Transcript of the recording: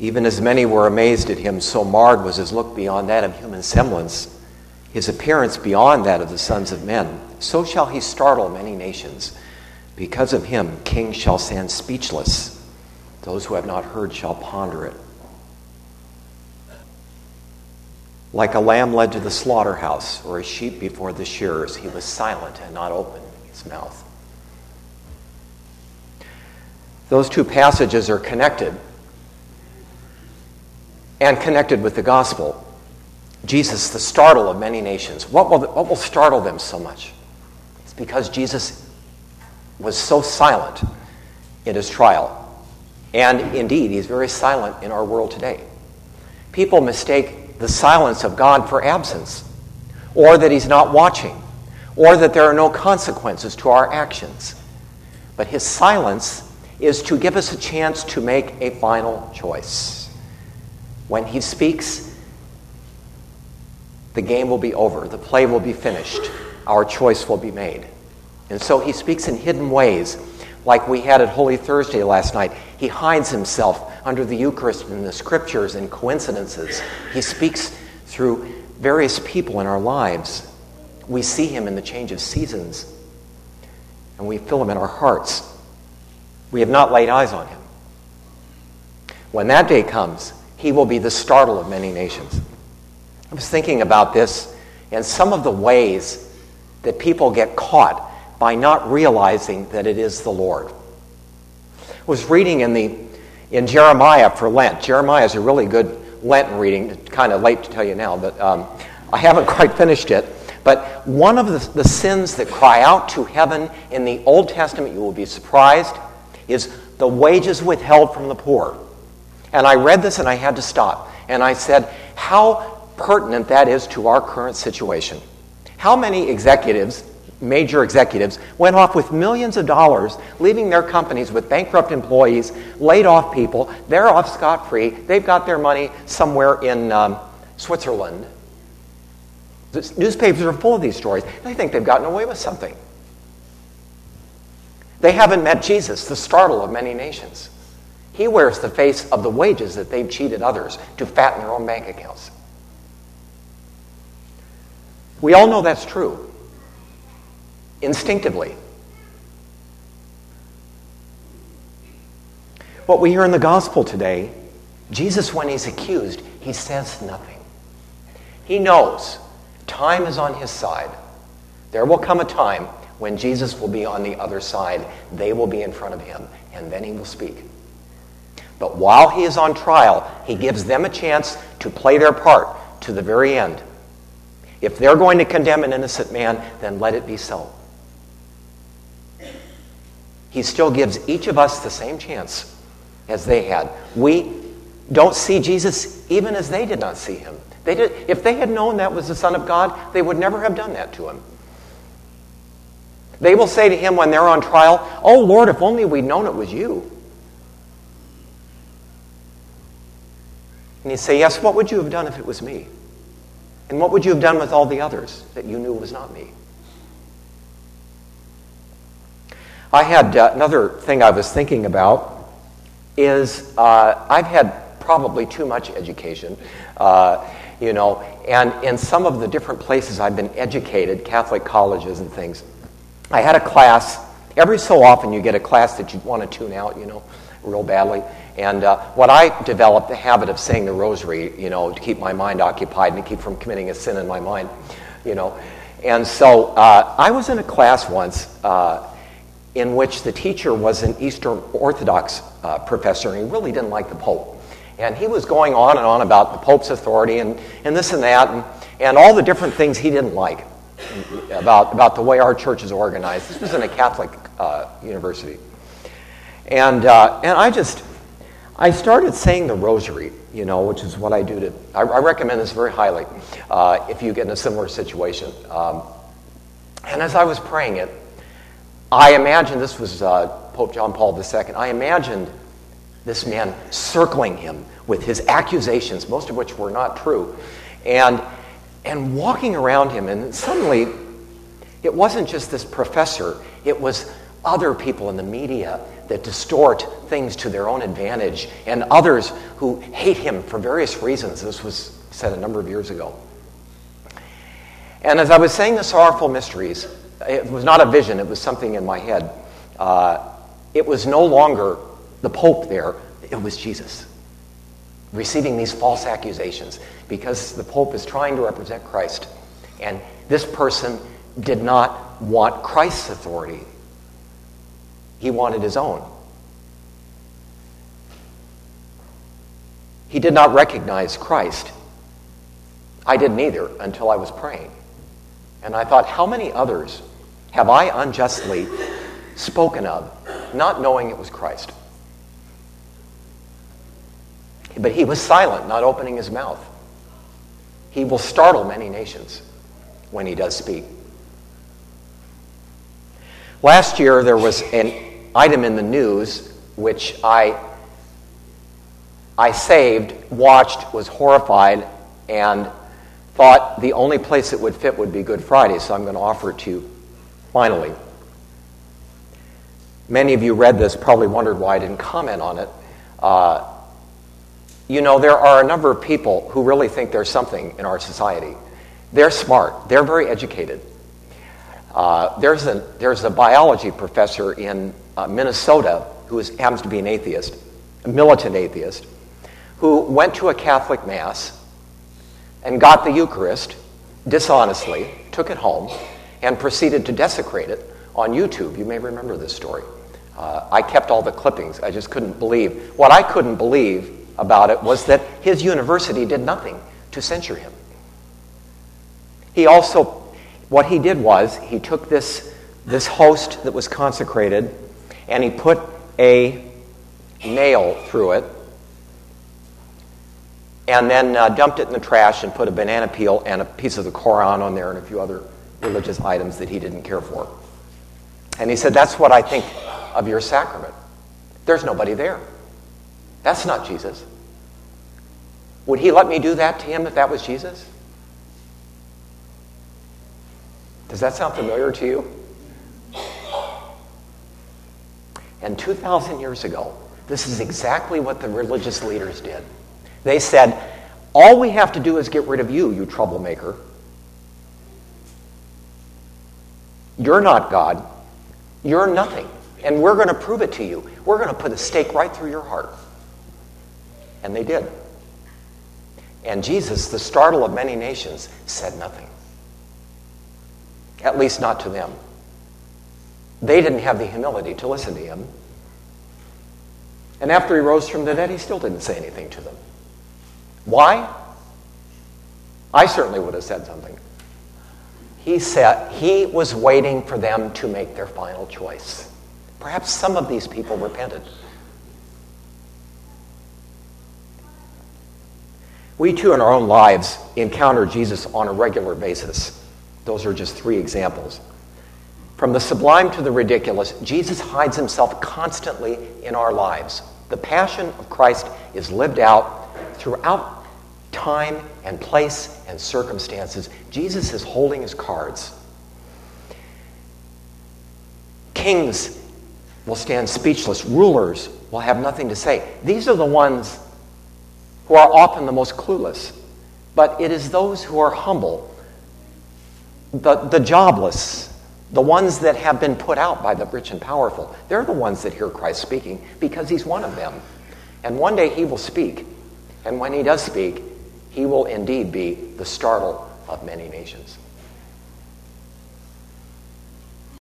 Even as many were amazed at him, so marred was his look beyond that of human semblance, his appearance beyond that of the sons of men. So shall he startle many nations. Because of him, kings shall stand speechless. Those who have not heard shall ponder it. Like a lamb led to the slaughterhouse, or a sheep before the shearers, he was silent and not opened his mouth. Those two passages are connected, and connected with the gospel. Jesus, the startle of many nations. What will startle them so much? It's because Jesus was so silent in his trial. And indeed, he's very silent in our world today. People mistake the silence of God for absence, or that he's not watching, or that there are no consequences to our actions. But his silence is to give us a chance to make a final choice. When he speaks, the game will be over. The play will be finished. Our choice will be made. And so he speaks in hidden ways, like we had at Holy Thursday last night. He hides himself under the Eucharist and the Scriptures and coincidences. He speaks through various people in our lives. We see him in the change of seasons, and we feel him in our hearts. We have not laid eyes on him. When that day comes, he will be the startle of many nations. I was thinking about this and some of the ways that people get caught by not realizing that it is the Lord. I was reading in Jeremiah for Lent. Jeremiah is a really good Lenten reading. It's kind of late to tell you now, but I haven't quite finished it. But one of the sins that cry out to heaven in the Old Testament, you will be surprised, is the wages withheld from the poor. And I read this and I had to stop. And I said, how pertinent that is to our current situation. How many executives, major executives, went off with millions of dollars, leaving their companies with bankrupt employees, laid off people. They're off scot-free. They've got their money somewhere in Switzerland. The newspapers are full of these stories. They think they've gotten away with something. They haven't met Jesus, the startle of many nations. He wears the face of the wages that they've cheated others to fatten their own bank accounts. We all know that's true. Instinctively. What we hear in the gospel today, Jesus, when he's accused, he says nothing. He knows time is on his side. There will come a time when Jesus will be on the other side. They will be in front of him, and then he will speak. But while he is on trial, he gives them a chance to play their part to the very end. If they're going to condemn an innocent man, then let it be so. He still gives each of us the same chance as they had. We don't see Jesus even as they did not see him. If they had known that was the Son of God, they would never have done that to him. They will say to him when they're on trial, "Oh Lord, if only we'd known it was you." And he'd say, "Yes, what would you have done if it was me? And what would you have done with all the others that you knew was not me?" I had another thing I was thinking about is I've had probably too much education, and in some of the different places I've been educated, Catholic colleges and things, I had a class. Every so often you get a class that you want to tune out, real badly. And what I developed the habit of saying the rosary, to keep my mind occupied and to keep from committing a sin in my mind, And so I was in a class once in which the teacher was an Eastern Orthodox professor, and he really didn't like the Pope. And he was going on and on about the Pope's authority and this and that, and all the different things he didn't like about the way our church is organized. This was in a Catholic university. And I started saying the rosary, which is what I do I recommend this very highly if you get in a similar situation. And as I was praying it, I imagined, this was Pope John Paul II, I imagined this man circling him with his accusations, most of which were not true, and walking around him. And suddenly, it wasn't just this professor, it was other people in the media that distort things to their own advantage, and others who hate him for various reasons. This was said a number of years ago. And as I was saying the sorrowful mysteries, it was not a vision, it was something in my head. It was no longer the Pope there, it was Jesus receiving these false accusations because the Pope is trying to represent Christ. And this person did not want Christ's authority. He wanted his own. He did not recognize Christ. I didn't either until I was praying. And I thought, how many others have I unjustly spoken of, not knowing it was Christ? But he was silent, not opening his mouth. He will startle many nations when he does speak. Last year, there was an item in the news which I saved, watched, was horrified, and thought the only place it would fit would be Good Friday, so I'm going to offer it to you finally. Many of you read this, probably wondered why I didn't comment on it. There are a number of people who really think there's something in our society. They're smart. They're very educated. There's a biology professor in Minnesota who happens to be an atheist, a militant atheist, who went to a Catholic Mass and got the Eucharist dishonestly, took it home, and proceeded to desecrate it on YouTube. You may remember this story. I kept all the clippings. I just couldn't believe. What I couldn't believe about it was that his university did nothing to censure him. What he did was, he took this host that was consecrated, and he put a nail through it, and then dumped it in the trash and put a banana peel and a piece of the Quran on there and a few other religious items that he didn't care for. And he said, that's what I think of your sacrament. There's nobody there. That's not Jesus. Would he let me do that to him if that was Jesus? Does that sound familiar to you? And 2,000 years ago, this is exactly what the religious leaders did. They said, all we have to do is get rid of you, you troublemaker. You're not God. You're nothing. And we're going to prove it to you. We're going to put a stake right through your heart. And they did. And Jesus, the startle of many nations, said nothing. At least not to them. They didn't have the humility to listen to him. And after he rose from the dead, he still didn't say anything to them. Why? I certainly would have said something. He said he was waiting for them to make their final choice. Perhaps some of these people repented. We too in our own lives encounter Jesus on a regular basis. Those are just 3 examples. From the sublime to the ridiculous, Jesus hides himself constantly in our lives. The passion of Christ is lived out throughout time and place and circumstances. Jesus is holding his cards. Kings will stand speechless. Rulers will have nothing to say. These are the ones who are often the most clueless. But it is those who are humble, the jobless, the ones that have been put out by the rich and powerful. They're the ones that hear Christ speaking because he's one of them. And one day he will speak. And when he does speak, he will indeed be the startle of many nations.